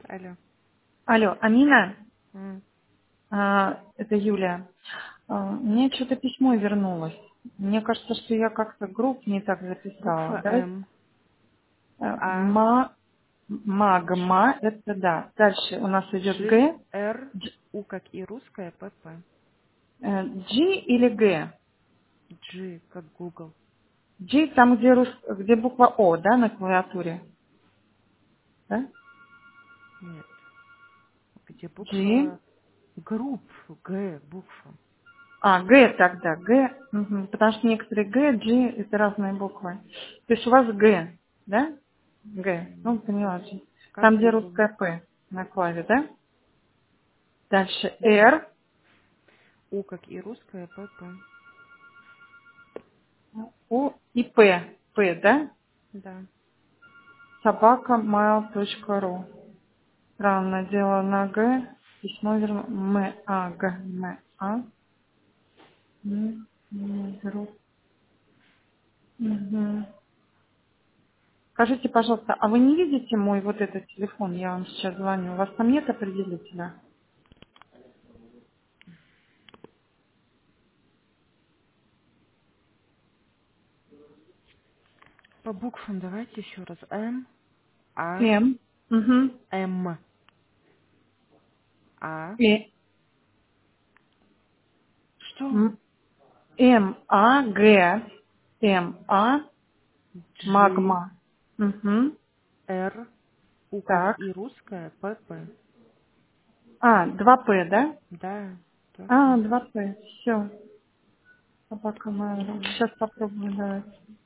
Алло. Алло, Амина, М. это Юлия. Мне что-то письмо вернулось. Мне кажется, что я как-то групп не так записала. Буква Давай. М. э, А. Ма, магма, это да. Дальше у нас идет Ж. Г. Р. У как и русская. П. П. G или Г? G как Google. G там, где буква О, да, на клавиатуре. Да? Нет. Где G. буква групп. Г буква. Г тогда. Г. Мгм. Потому что некоторые Г, G это разные буквы. То есть у вас Г, да? Г. Ну, поняла же. Как Там, где Google. русская П на клаве, да? Дальше Да. R. У как и русская. П. П. У и П. П, да? Да. Собака mail.ru. Правильно, дело на Г. Письмо верну. Г. Друг. Мгм. Скажите, пожалуйста, а вы не видите мой вот этот телефон? Я вам сейчас звоню. У вас там нет определителя? По буквам давайте еще раз. М. А. М. Угу. М. А. Что? Г. G. Магма. Угу. Р. У как Так. и русская. П. П. Два П, да? Да. Точно. Два П. Все. Собака Mail.ru. Сейчас попробую, да.